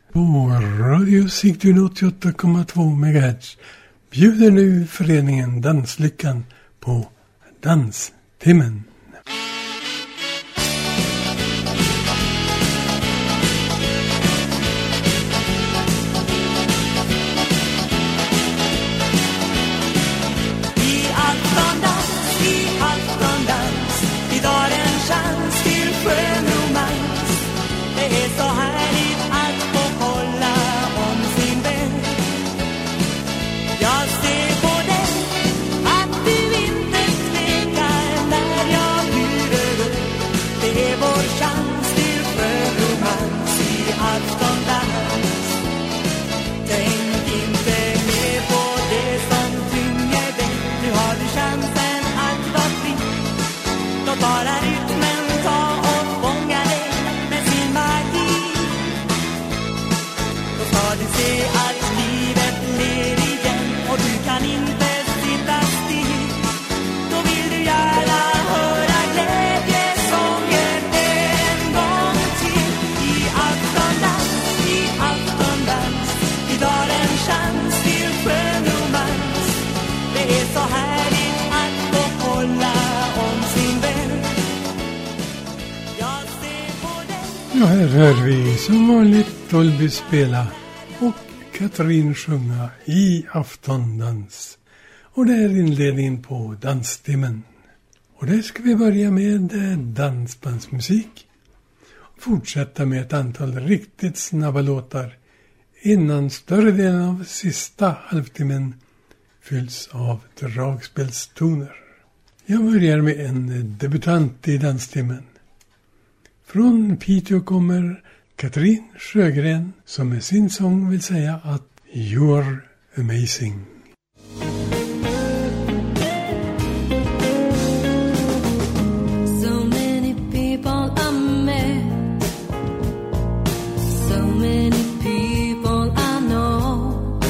På Radio Sigtuna 88,2 MHz bjuder nu föreningen Danslyckan på Danstimmen. Ja, här hör vi som vanligt Dolby spela och Katrin sjunga i aftondans. Och det är inledningen på Danstimmen. Och där ska vi börja med dansbandsmusik. Fortsätta med ett antal riktigt snabba låtar innan större delen av sista halvtimmen fylls av dragspelstoner. Jag börjar med en debutant i Danstimmen. Från Piteå kommer Katrin Sjögren som med sin sång vill säga att You're amazing. So many people I met, so many people I know,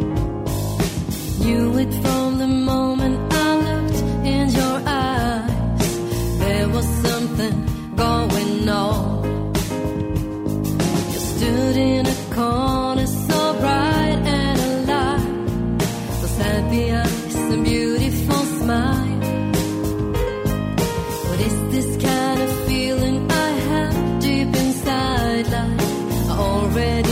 knew it from the moment I looked in your eyes, there was something going on. You stood in a corner so bright and alive, those happy eyes and beautiful smile. What is this kind of feeling I have deep inside, like I already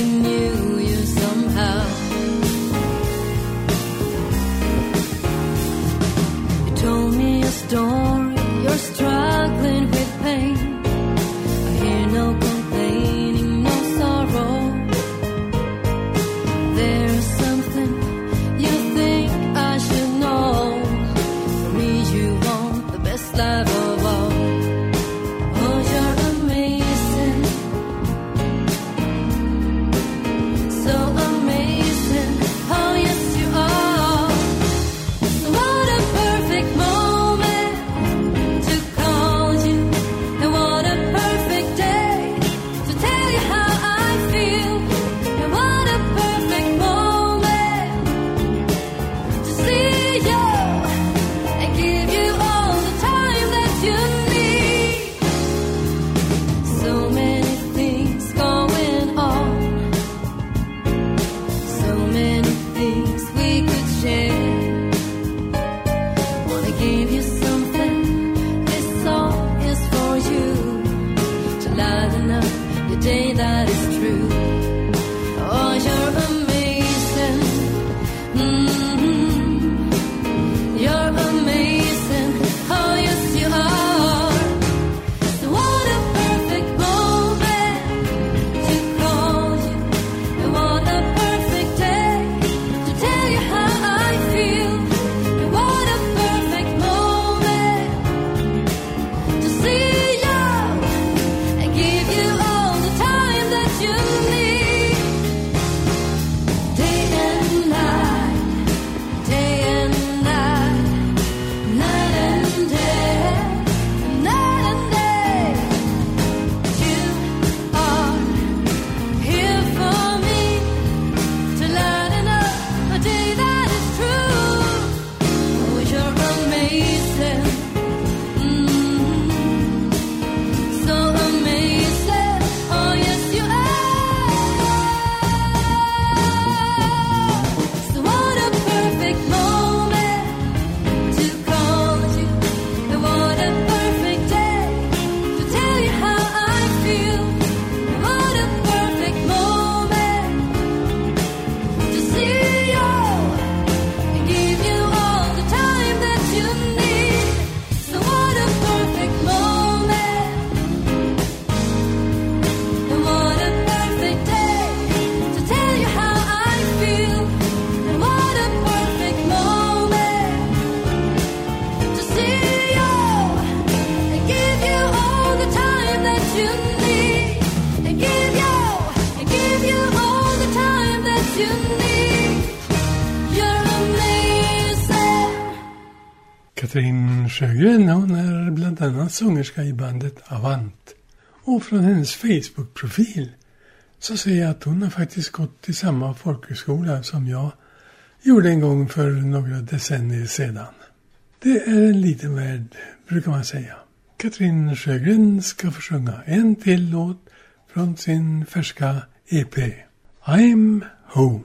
you need. You're amazing. Katrin Sjögren, hon är bland annat sångerska i bandet Avant. Och från hennes Facebook-profil så ser jag att hon har faktiskt gått i samma folkhögskola som jag gjorde en gång för några decennier sedan. Det är en liten värld, brukar man säga. Katrin Sjögren ska få sjunga en till låt från sin färska EP, I'm Home.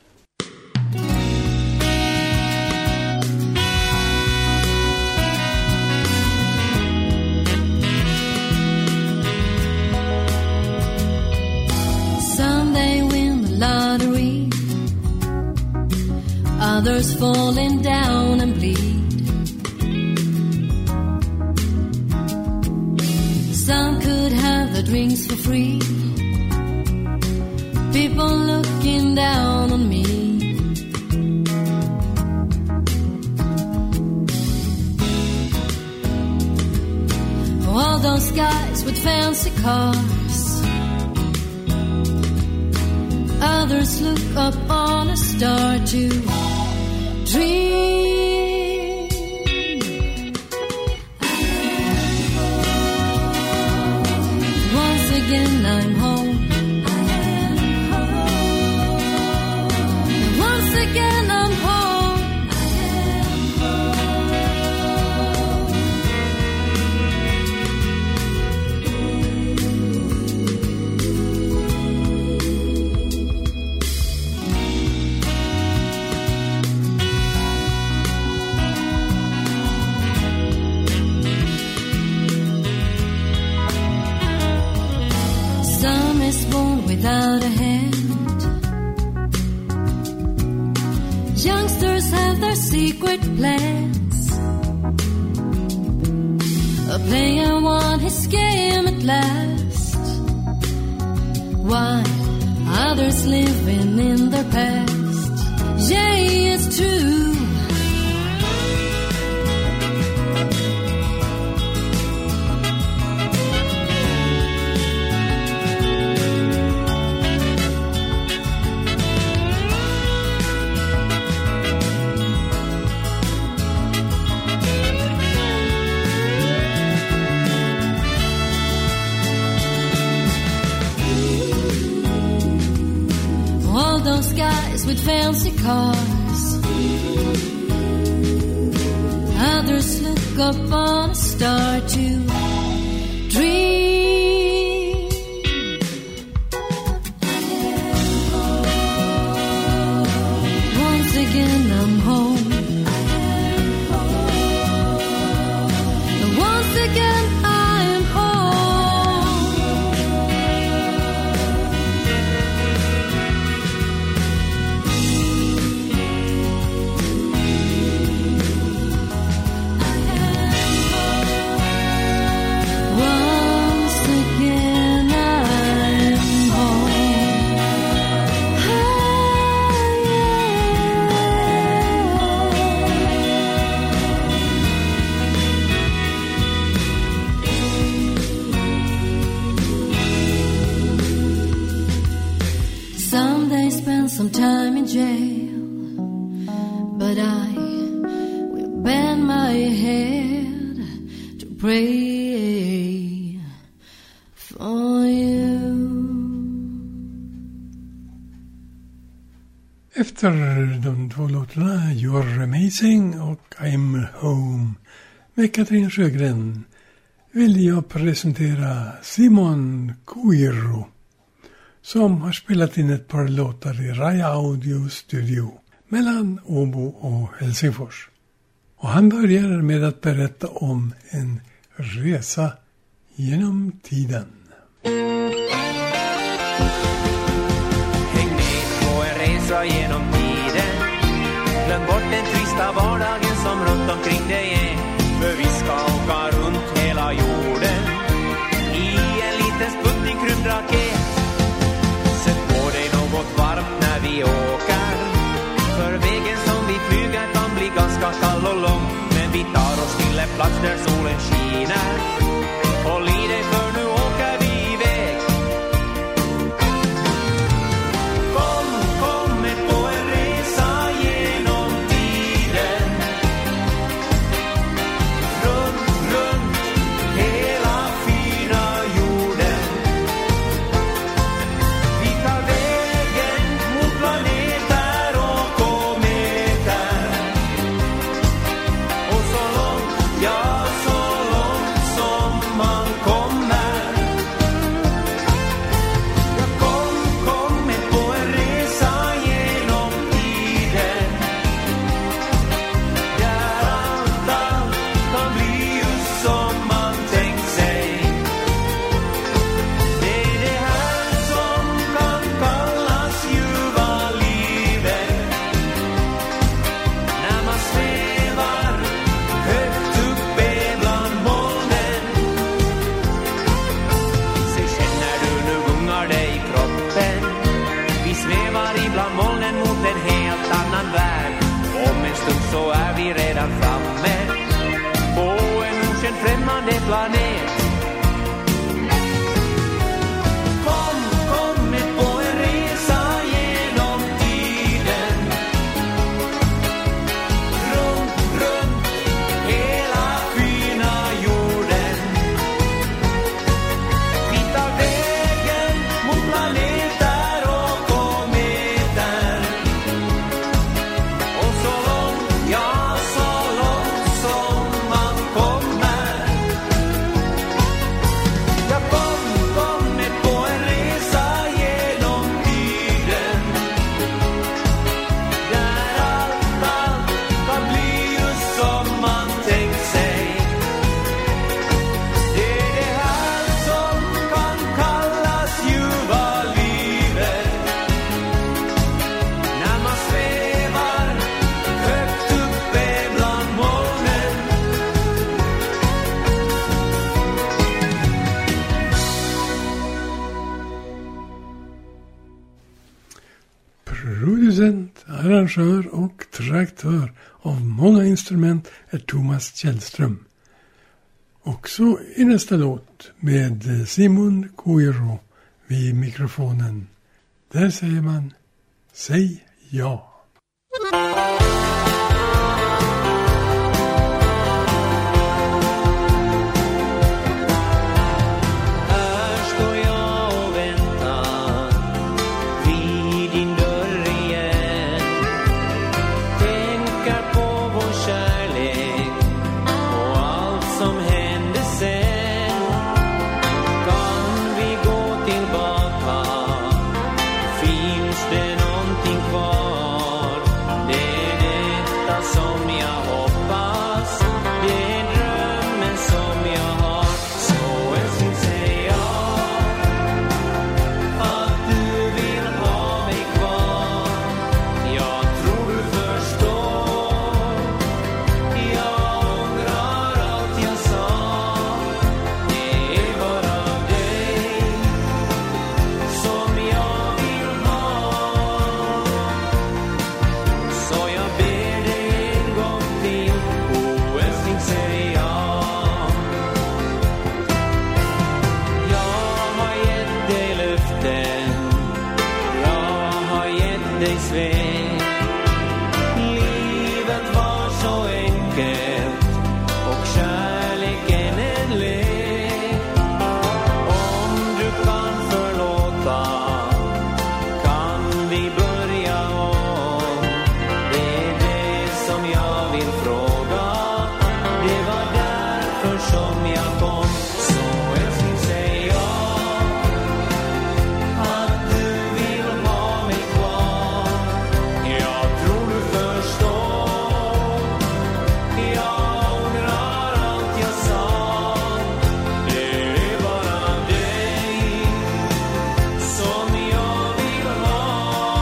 Someday win the lottery, others falling down and bleed. Some could have the drinks for free, people looking down on me. All those guys with fancy cars, others look up on a star to dream. Once again I'm home. Once again I'm home. Some is born without a hand. Youngsters have their secret plans. A player won his game at last, while others living in their past. Yeah, it's true. Those guys with fancy cars, others look up on a star to dream. Once again I'm home. Once again I'm home. Some time in jail, but I will bend my head to pray for you. Efter de två låtarna You're Amazing och I'm Home med Katrin Sjögren vill jag presentera Simon Coiro, som har spelat in ett par låtar i Raja Audio Studio mellan Åbo och Helsingfors. Och han börjar med att berätta om en resa genom tiden. Häng med på en resa genom tiden. Glöm bort den trista vardagen som runt omkring dig är. För vi ska åka runt hela jorden i en liten sputnik rymdraket. Varmt när vi åker, för vägen som vi flyger kan bli ganska kall och lång. Men vi tar oss till en plats där solen skiner. Håll i dig för nu åker vi iväg. Kom planet. Kom med på en resa genom tiden. Runt hela fina jorden. Vi tar vägen mot planeter och kometer. Och så långt, ja så långt som man kommer. Ja, kom med på en resa genom tiden. Där allt kan bli just som man tänkt sig. Det är det här som kan kallas ljuva livet. När man svävar högt uppe bland molnen. Producent, arrangör och traktör av många instrument är Thomas Källström. Också i nästa låt med Simon Coiro vid mikrofonen. Där säger man, säg ja. Här står jag och väntar vid din dörr igen. Tänker på vår kärlek och allt som hände sen. Kan vi gå tillbaka? Finns det någonting kvar? Det är detta som jag hoppas. Det är drömmen som jag har. Så älskling, säg ja. Att du vill ha mig kvar. Jag tror du förstår. Jag ångrar allt jag sa. Det är bara dig som jag vill ha. Så jag ber dig en gång till. Älskling, säg ja. Jag har gett dig löften. Jag har gett dig svek. Livet var så enkelt och kärleken en lek. Om du kan förlåta kan vi börja om. Det är det som jag vill fråga. Det var därför som jag kom. Så älskling, säg ja. Att du vill ha mig kvar. Jag tror du förstår. Jag ångrar allt jag sa. Det är bara dig som jag vill ha.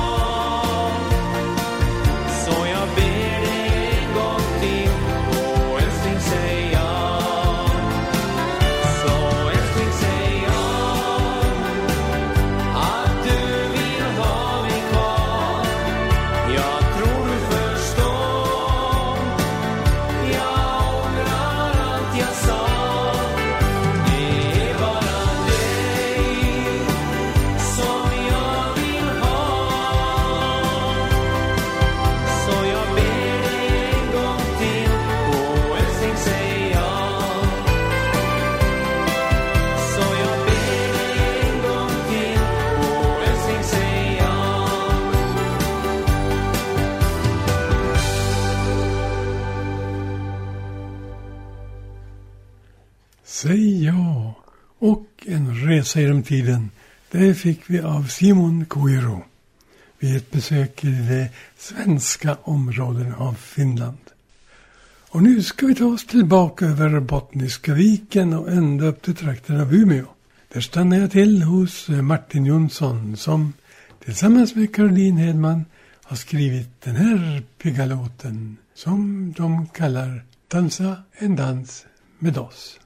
Så jag ber dig en gång till. Älskling, säg ja. Så älskling, säg ja. Att du vill ha mig kvar. Jag tror du förstår. Jag ångrar allt jag sa. Det är bara dig som jag vill ha. Så jag ber dig en gång till. Älskling, säg ja. Så jag ber dig en gång till. Älskling, säg ja. Säg ja. Och en resa genom tiden. Det fick vi av Simon Coiro vid ett besök i de svenska områden av Finland. Och nu ska vi ta oss tillbaka över Bottniska viken och ända upp till trakten av Umeå. Där stannar jag till hos Martin Jonsson som tillsammans med Caroline Hedman har skrivit den här pigga låten som de kallar Dansa en dans med oss.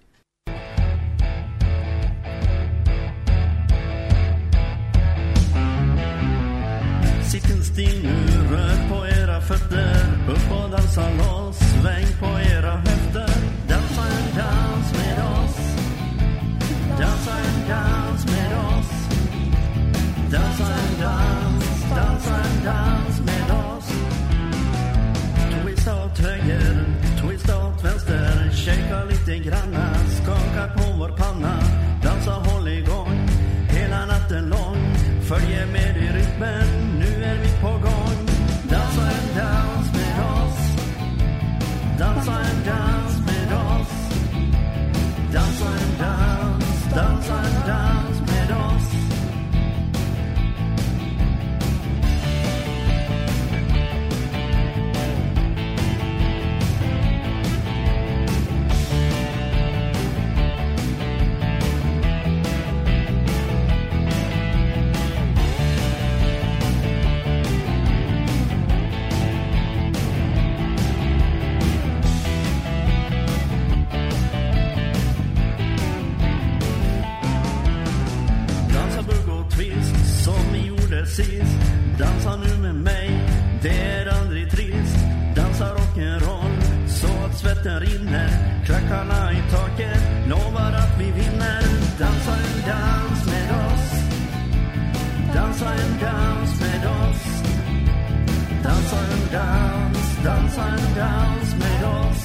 Sitt still nu, rör på era fötter. Upp och dansa loss, sväng på era höfter. Dansa en dans med oss. är med i rytmen, nu är vi på gång. Dansa en dans med oss. Dansa en dans med oss. Dansa en dans med oss. Sist. Dansa nu med mig, det är aldrig trist. Dansa rock'n'roll, så att svetten rinner. Klackarna i taket, lovar att vi vinner. Dansa en dans med oss. Dansa en dans med oss. Dansa en dans med oss.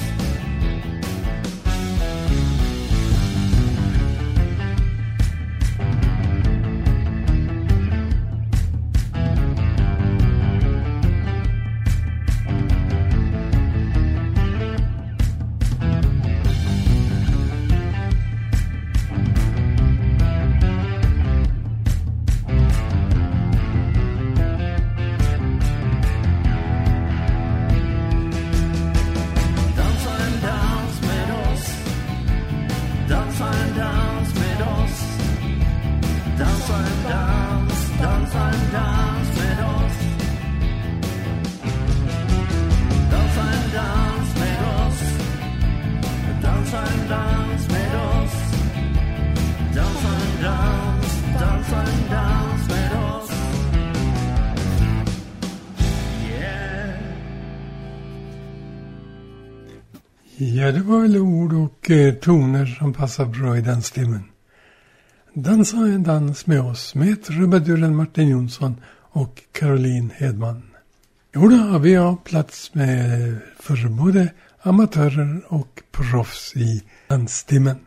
Ja, det var väl ord och toner som passar bra i den stämmen. Dansa en dans med oss med trubaduren Martin Jonsson och Caroline Hedman. Jodå, vi har plats med för både amatörer och proffs i dansstämmen.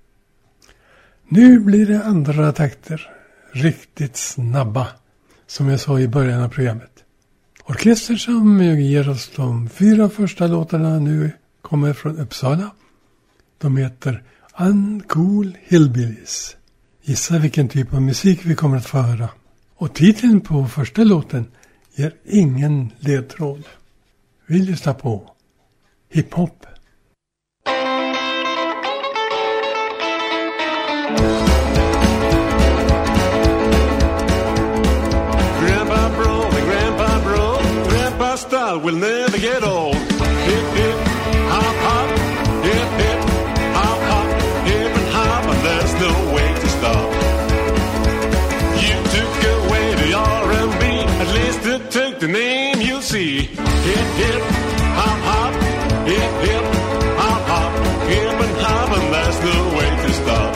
Nu blir det andra takter, riktigt snabba, som jag sa i början av programmet. Orkester som ger oss de 4 första låtarna nu kommer från Uppsala. De heter Uncool Hillbillies. Gissa vilken typ av musik vi kommer att få höra. Och titeln på första låten ger ingen ledtråd. Vi lyssnar på hiphop. Grandpa bro, Grandpa style will never get old. Hip hip, hop hop, hip hip, hop hop, hip and hop, and there's no way to stop. You took away the R&B, at least it took the name you'll see. Hip hip, hop hop, hip hip, hop hop, hip and hop, and there's no way to stop.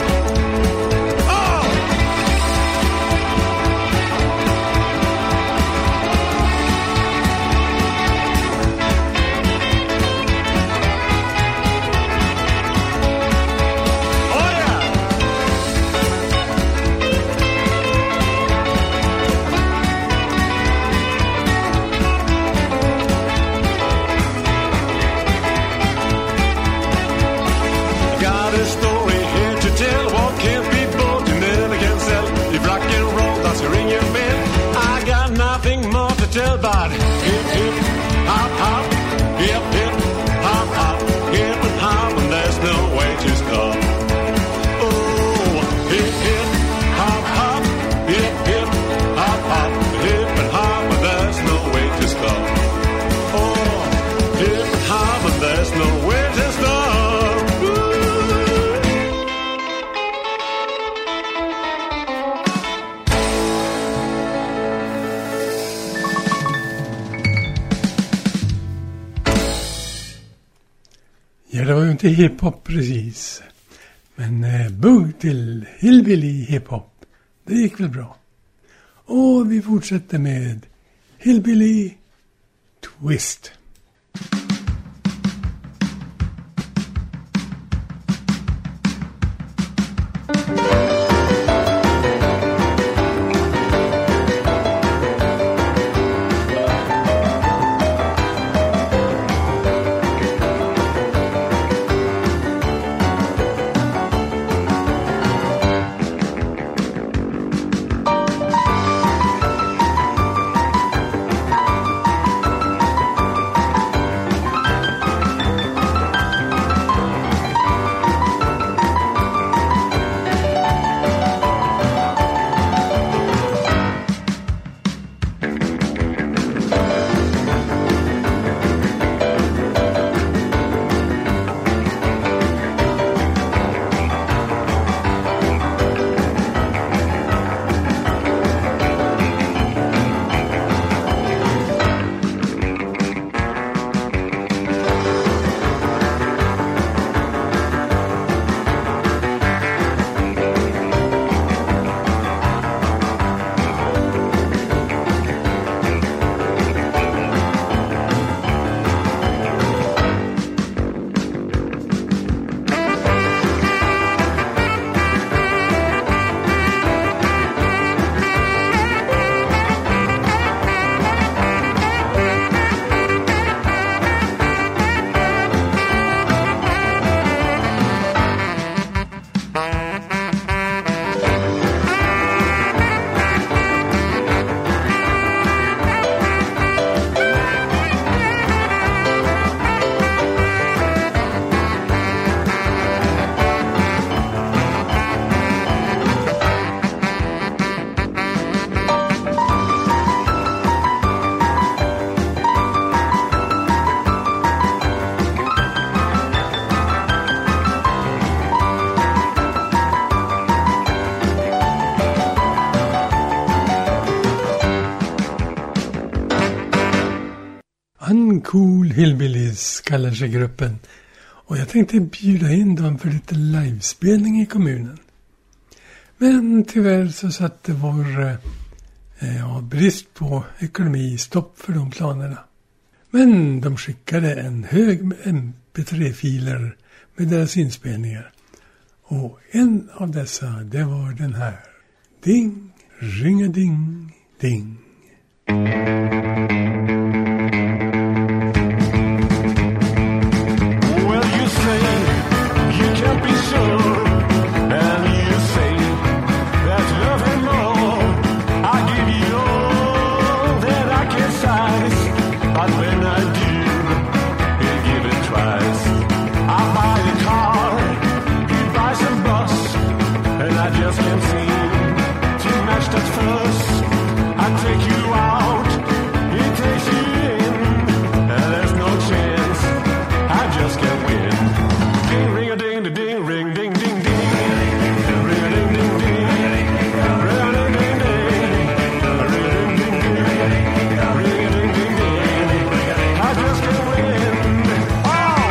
Tell about hip hip hop hop, hip hip hop hop, hip and hop, and there's no way to stop. Oh, hip hip hop hop, hip hip hop hop, hip and hop, and there's no way to stop. Oh, hip and hop, and there's no way to stop. Ooh. Ja, det var ju inte hiphop precis. Men bugg till hillbilly hiphop. Det gick väl bra. Och vi fortsätter med Hillbilly Twist. Uncool Hillbillies kallar sig gruppen. Och jag tänkte bjuda in dem för lite livespelning i kommunen. Men tyvärr så satte vår brist på ekonomi stopp för de planerna. Men de skickade en hög mp3-filer med deras inspelningar. Och en av dessa, det var den här. Ding, ringa-ding, ding. Well, you say you can't be sure, and you say that love and more. I give you all that I can size, but when I do, you give it twice. I buy a car, you buy some bus, and I just can't seem to match that fuss. I take you out, it takes you in, and there's no chance, I just can't win. Ding, ring a ding, ding, ring, ding, ding, ding. Ring a ding, ding, ding. Ring a ding, ding, ding. Ring a ding, ding, ding. Ring a ding, ding, ding. I just can't win. Oh!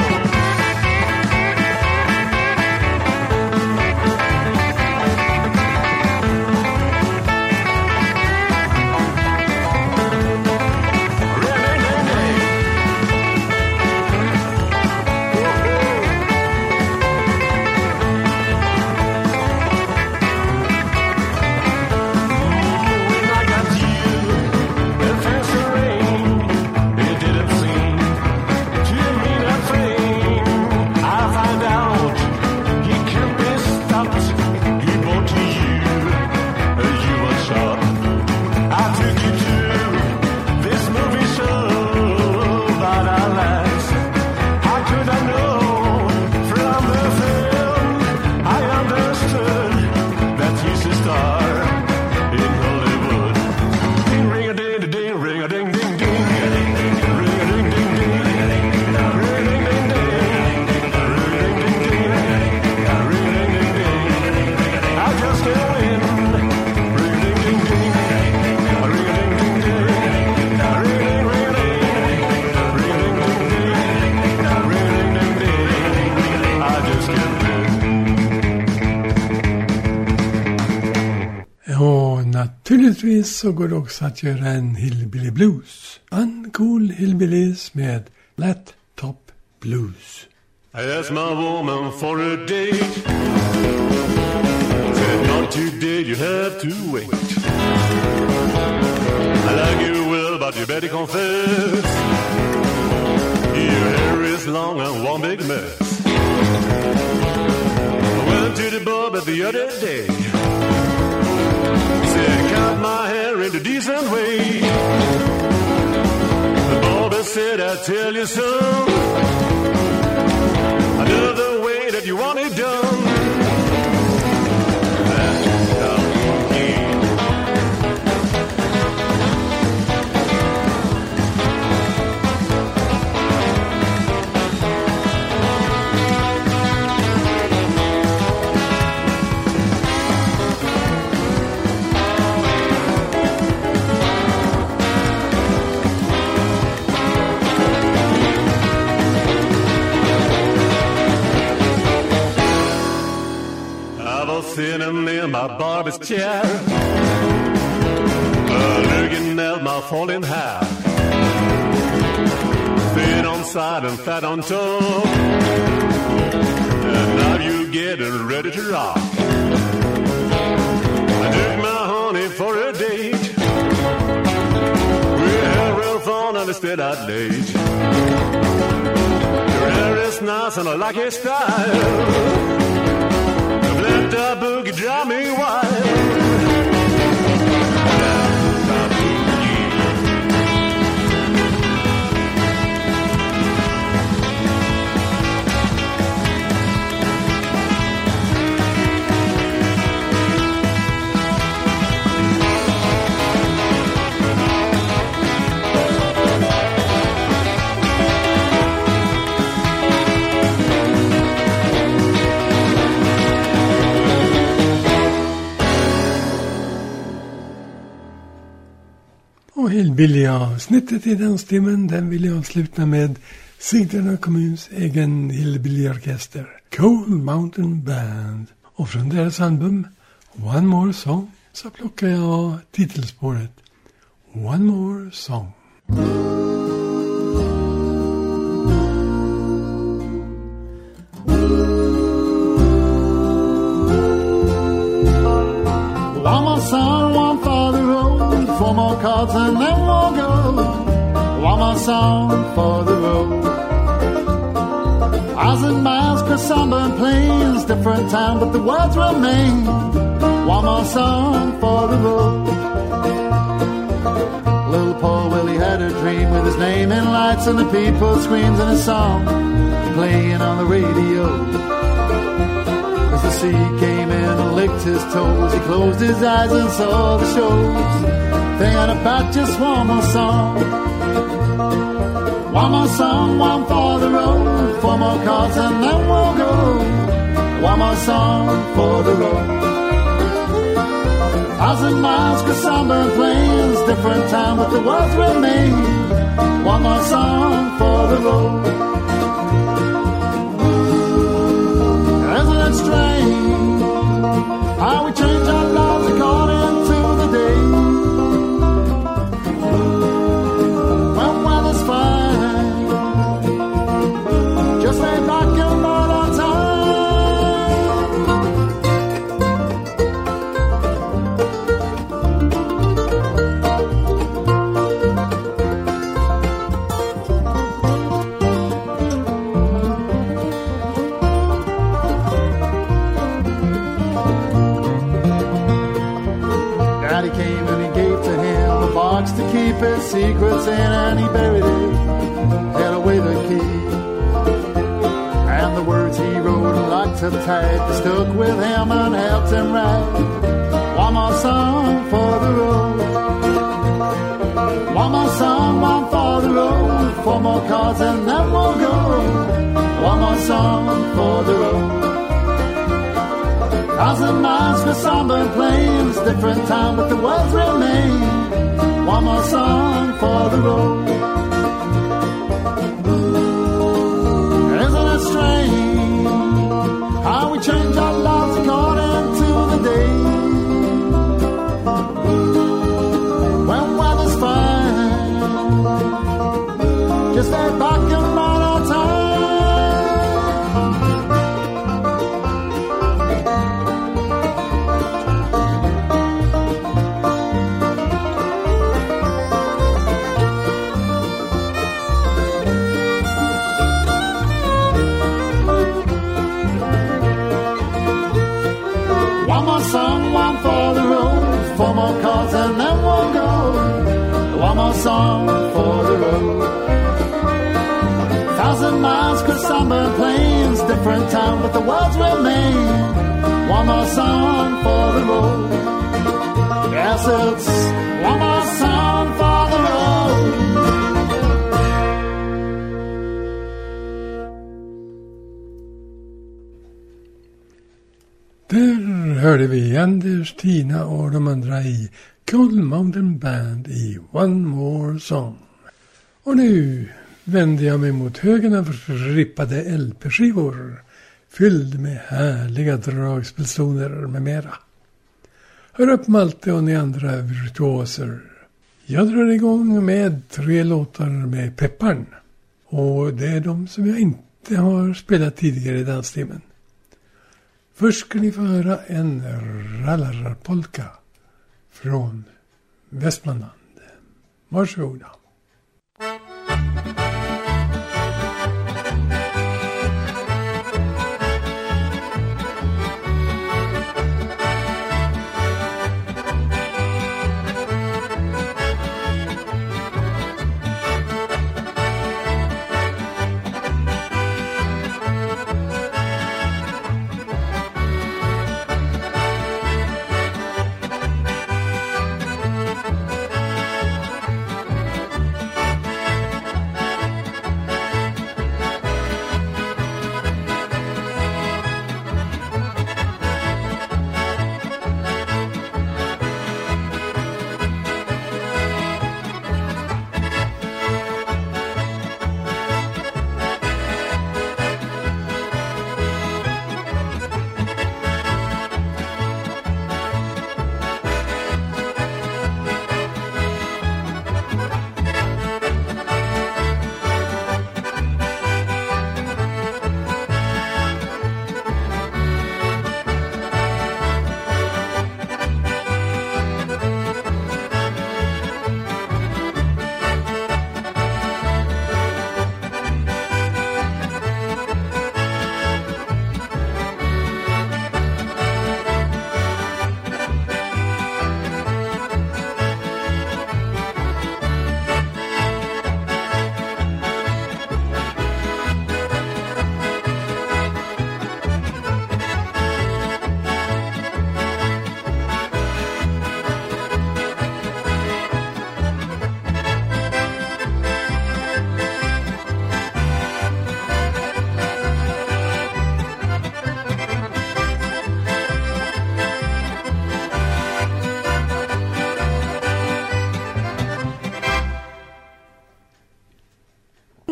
When I got you, that fancy ring, it didn't seem to mean a thing. I find out he can't be stopped. He brought to you, you were shot. I took you to this movie show, but alas, how could I know from the film? I understood that he's a star in Hollywood. Ding, ring a ding, ding, ring a ding, ding, ding. Ring a ding, ding, ding. Ring a ding, ding, ding. Ring a ding, ding, ding. Ring a ding, ding, ding. I just can't win. Ring a ding, ding, ding. Ring a ding, ding, ding. Ring a ding, ring a ding. Ring a ding, ding, ding. Ring a ding, ding, ding. I just can't win. Och naturligtvis så går det också att göra en Hillbilly Blues. Uncool Hillbillies med Flat Top Blues. I asked my woman for a date. Said not today, you have to wait. I like you well, but you better confess. Your hair is long and one big mess. I went to the barber the other day. Said cut my hair in a decent way. The barber said I'd tell you so. Another way that you want it done. That's how it is. Sitting in my barber's chair, looking at my falling hair, thin on side and fat on top, and now you getting ready to rock. I took my honey for a date, we had real fun and stayed out late. Your hair is nice and I like your style. Let the boogie drive me wild. Och helt billiga avsnittet i Danstimmen, den vill jag avsluta med Sigtuna kommuns egen hillbilly-orkester, Cold Mountain Band. Och från deras album One More Song så plockar jag titelspåret One More Song. One more song, one for the road, 4 more cards and then we'll go. One more song for the road. 1,000 miles across sunburned plains, different town but the words remain. One more song for the road. Little Paul Willie had a dream with his name in lights and the people screams and a song playing on the radio. As the sea came in and licked his toes, he closed his eyes and saw the shows, thinking about just one more song. One more song, one for the road, 4 more cards and then we'll go. One more song for the road. 1,000 miles across sunburned plains, different time but the words remain. One more song for the road. Isn't it strange how we change our lives according to the day? When weather's fine, just lay back and ride on time. Daddy came and he gave to him a box to keep his secrets in, and he buried it, hid away the key. And the words he wrote and locked up tight, they stuck with him and helped him write one more song for the road. One more song, one for the road, 4 more cards and then we'll go. One more song for the road. 1,000 miles for sunburned plains, different time but the words remain. One more song for the road. Isn't it strange how we change our lives according to the day? When weather's fine, just stay back and run our time. One more song, one for the road, 4 more cards and then we'll go. One more song for the road. 1,000 miles across sunburned plains, different town but the words remain. One more song for the road. Yes, it's one more song for the road. Där hörde vi Anders, Tina och de andra i Cold Mountain Band i One More Song. Och nu vänder jag mig mot högen av rippade LP-skivor fylld med härliga dragspelstoner med mera. Hör upp Malte och ni andra virtuoser. Jag drar igång med 3 låtar med Pepparn. Och det är de som jag inte har spelat tidigare i danstimmen. Först ska ni få höra en rallarpolka från Västmanland. Varsågoda.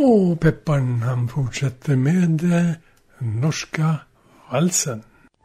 Och Pepparn han fortsätter med norska valsen.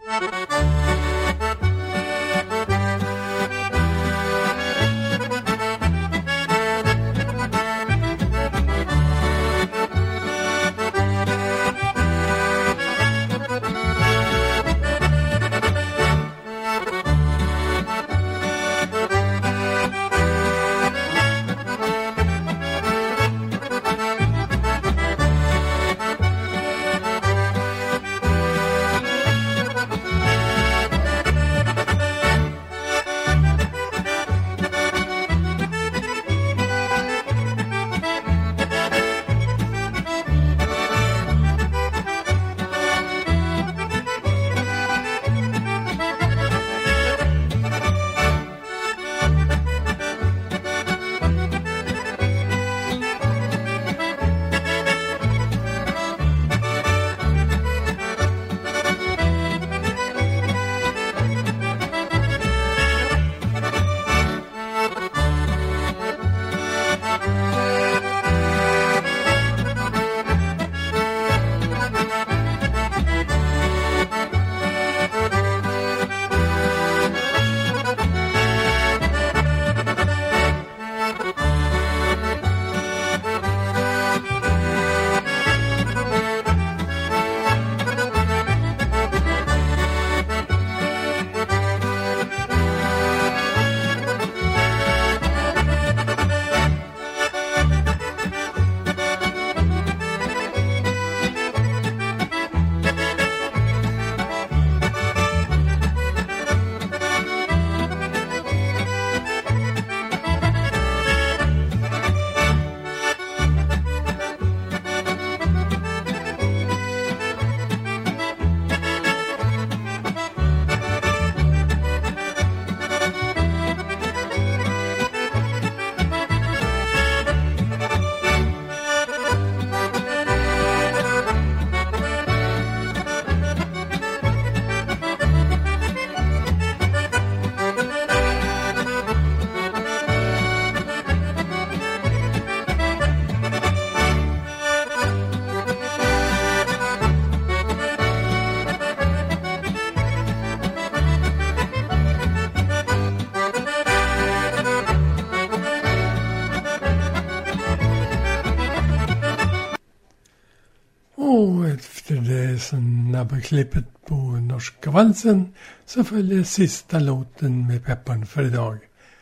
Och efter det snabba klippet på norska valsen så följer sista låten med Pepparn för idag.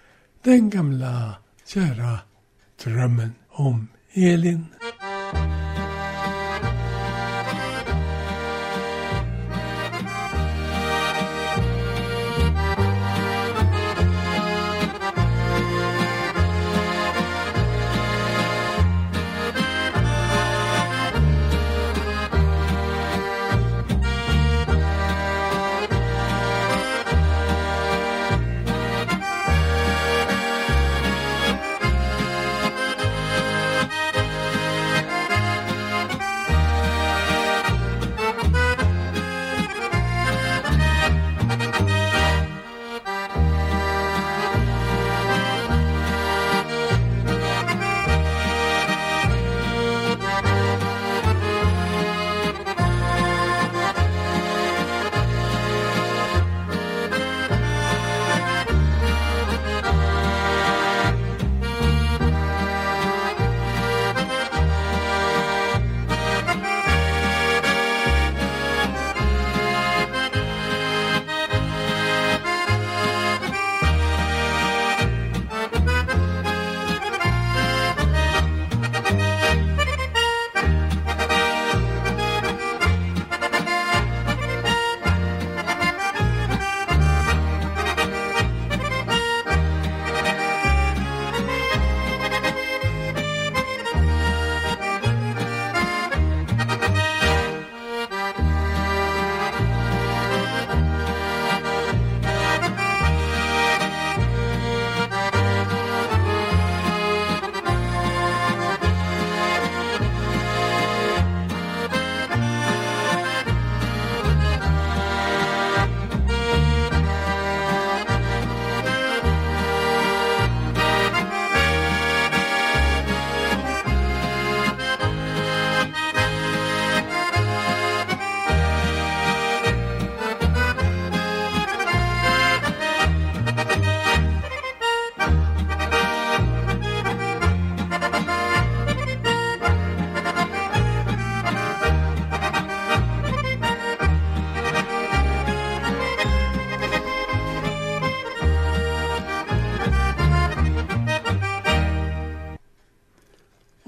Den gamla kära drömmen om Elin.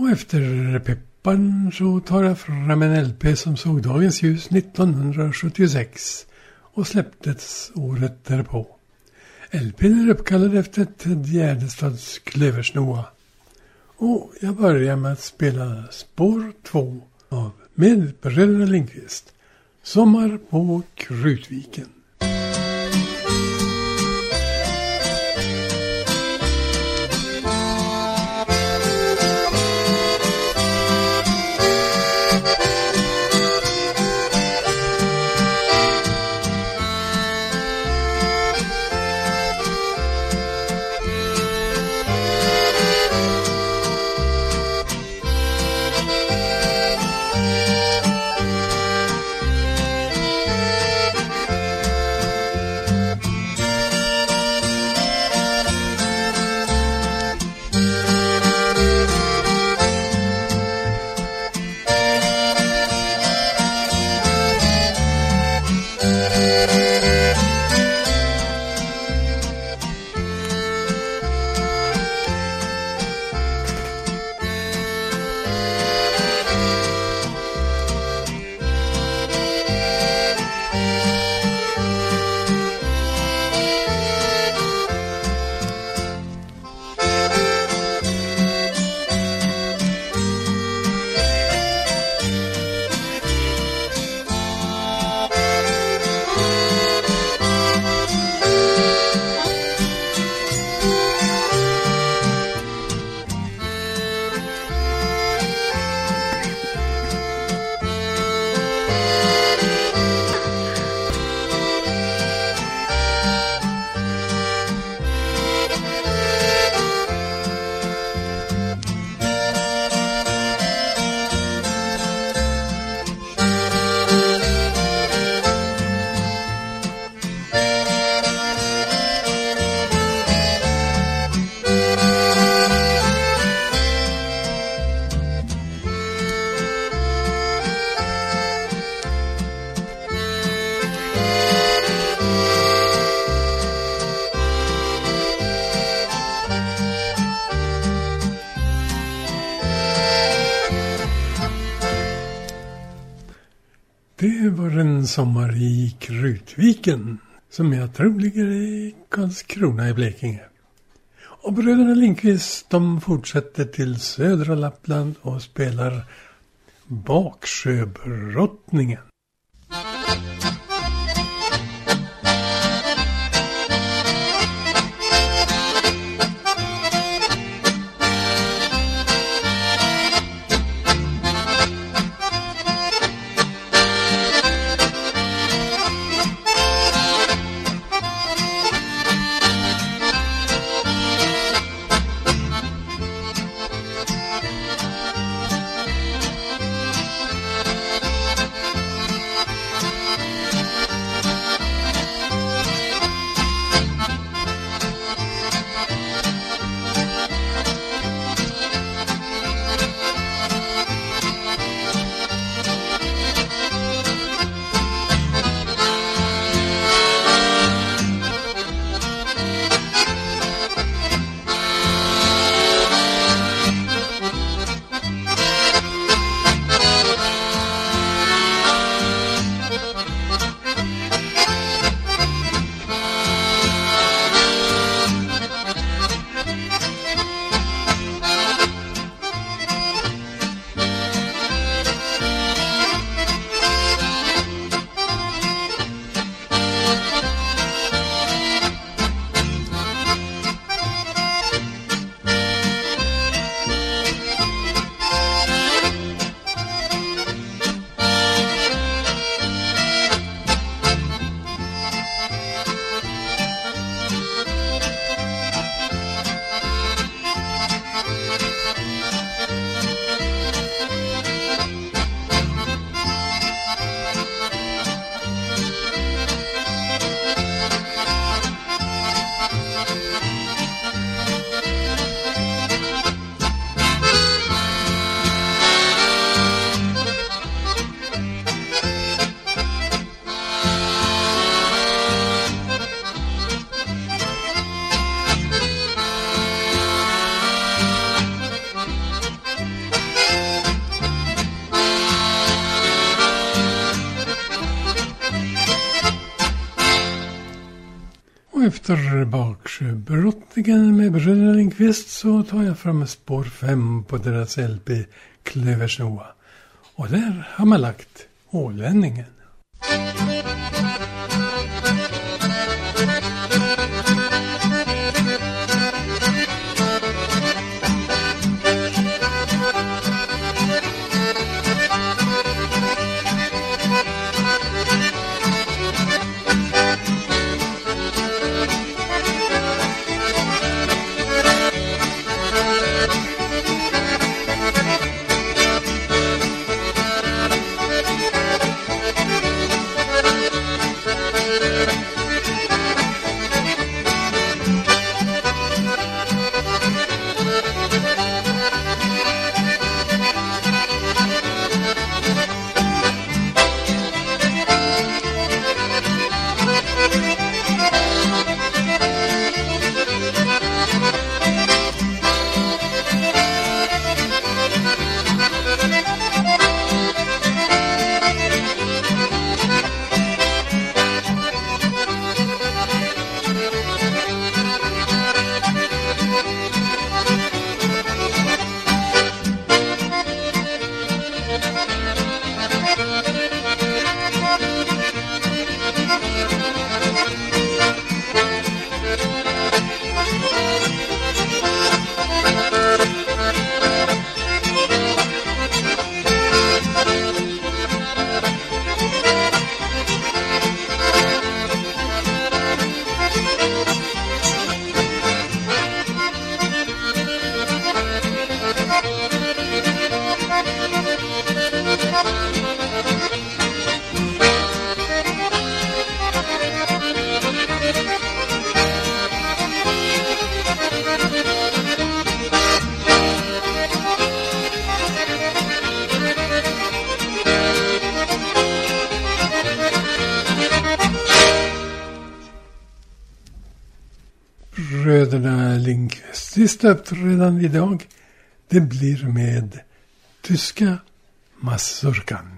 Och efter Pepparn så tar jag fram en LP som såg dagens ljus 1976 och släpptes året därpå. LPn är uppkallad efter Ted Gärdestads Klöversnoa. Och jag börjar med att spela spår 2 av med Bröderna Lindqvist. Sommar på Krutviken. Det var en sommar i Krutviken som jag tror ligger i Karlskrona i Blekinge. Och Bröderna Lindqvist de fortsätter till södra Lappland och spelar Baksjöbrottningen. efter Baksjöbrottningen med Bröderna Lindqvist så tar jag fram spår 5 på deras LP Klöversnoa. Och där har man lagt Ålänningen. Bröderna Lindqvist sista uppträdande idag, det blir med Tyska Mazurkan.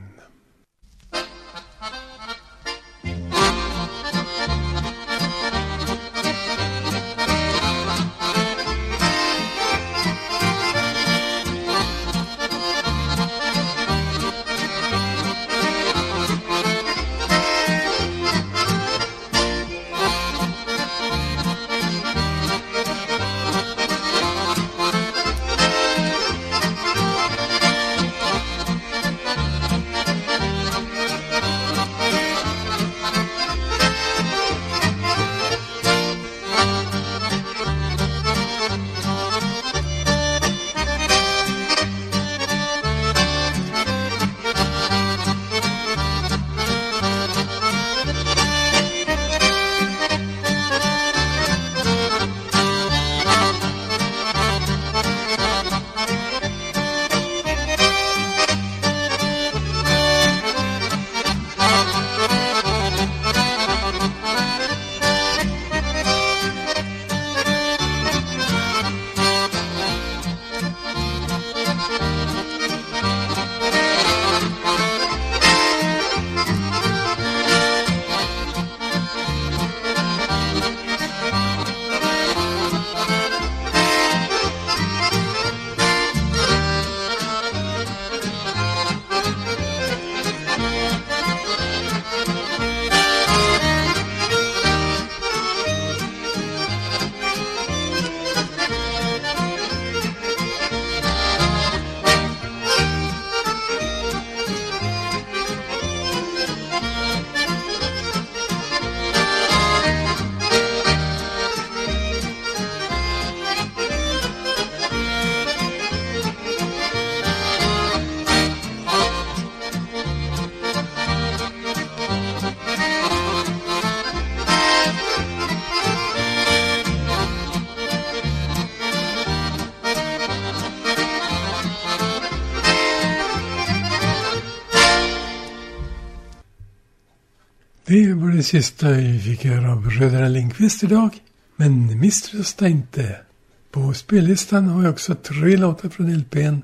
Det var det sista vi fick höra av Bröderna Lindqvist idag. Men misströsta inte. På spellistan har jag också 3 låtar från LP:n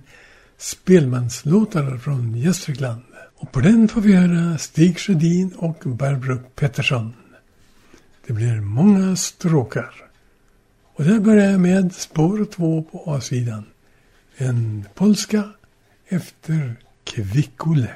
Spelmanslåtar från Gästrikland. Och på den får vi höra Stig Sjödin och Barbro Pettersson. Det blir många stråkar. Och där börjar jag med spår 2 på A-sidan. En polska efter Kvikule.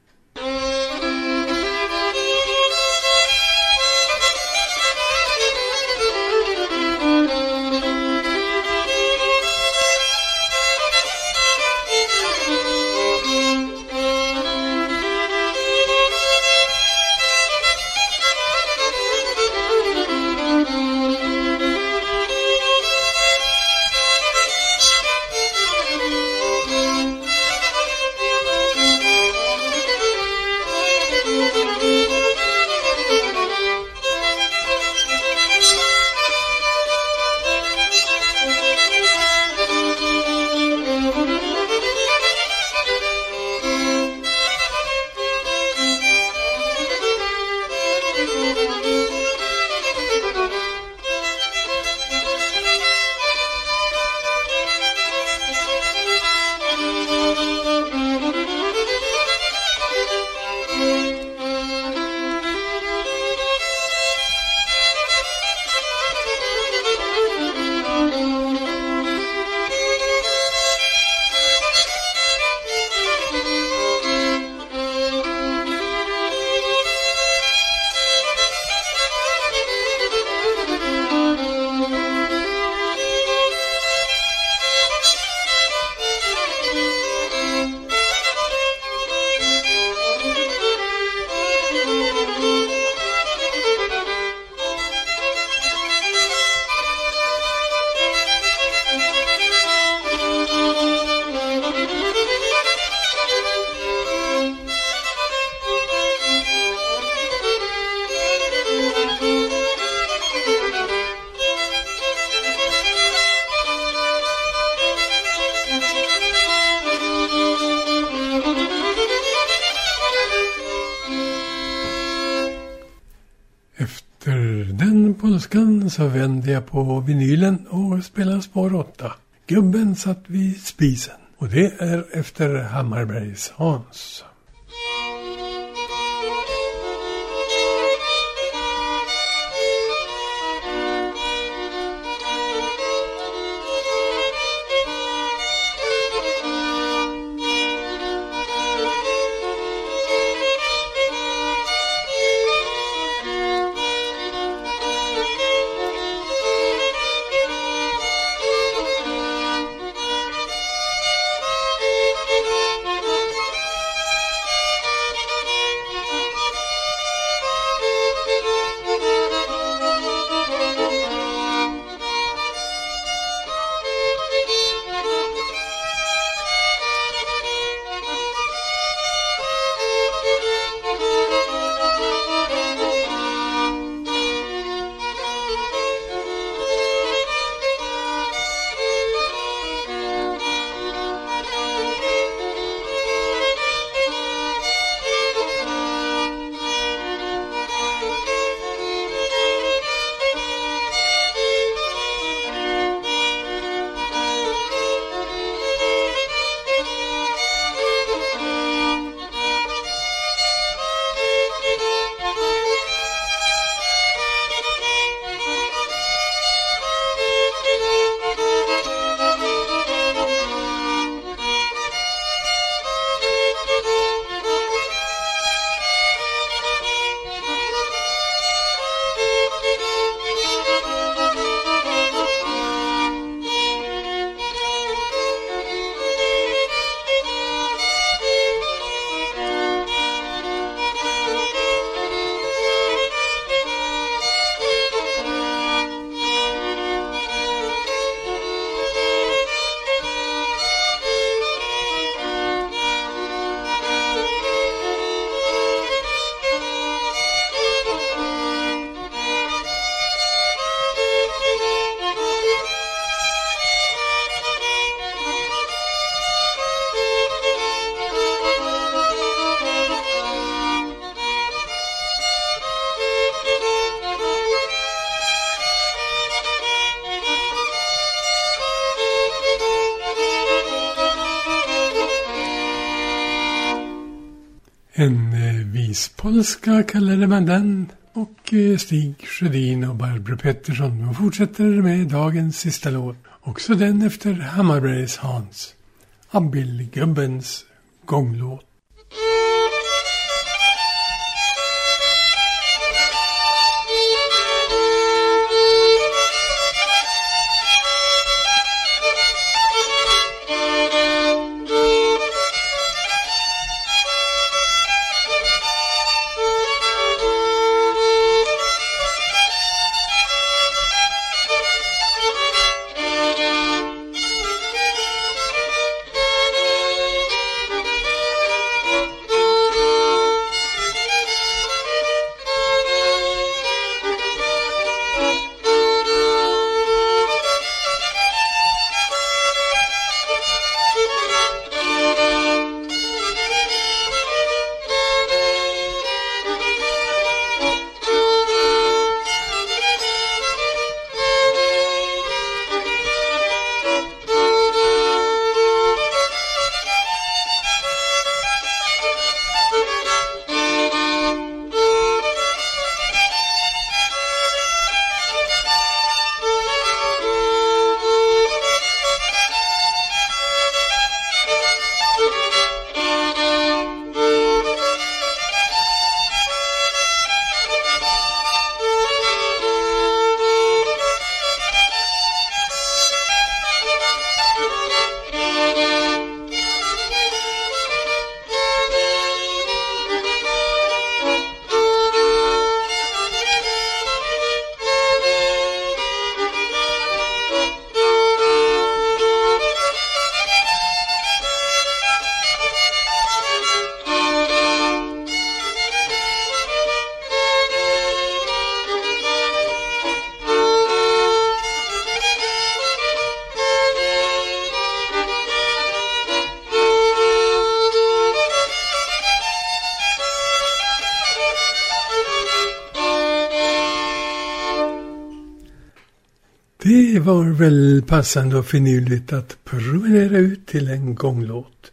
Polskan så vände jag på vinylen och spelade spår 8. Gubben satt vid spisen. Och det är efter Hammarbergs Hans. En vispolska kallade man den. Och Stig Sjödin och Barbro Pettersson och fortsätter med dagens sista låt. Också den efter Hammarbergs Hans. Abildgubbens gånglåt. Det var väl passande och finurligt att promenera ut till en gånglåt,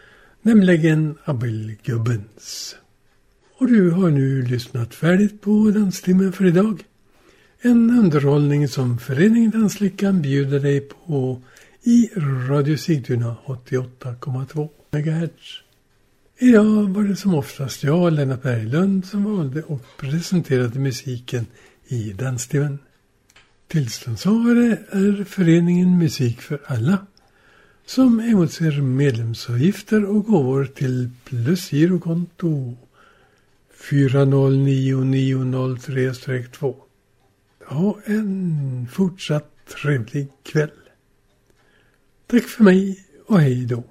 nämligen Abildgubbens. Och du har nu lyssnat färdigt på Danstimmen för idag. En underhållning som Föreningen Danslyckan bjuder dig på i Radio Sigtuna 88,2 MHz. Idag var det som oftast jag, Lennart Berglund, som valde och presenterade musiken i Danstimmen. Tillståndshavare är föreningen Musik för alla, som emotser medlemsavgifter och gåvor till plusgirokonto 409903-2. Ha en fortsatt trevlig kväll. Tack för mig och hej då.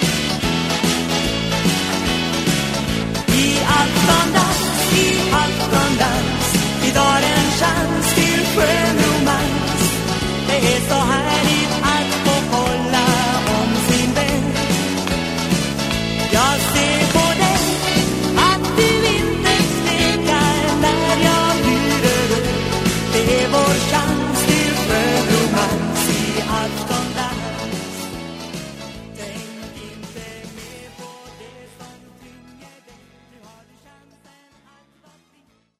I afton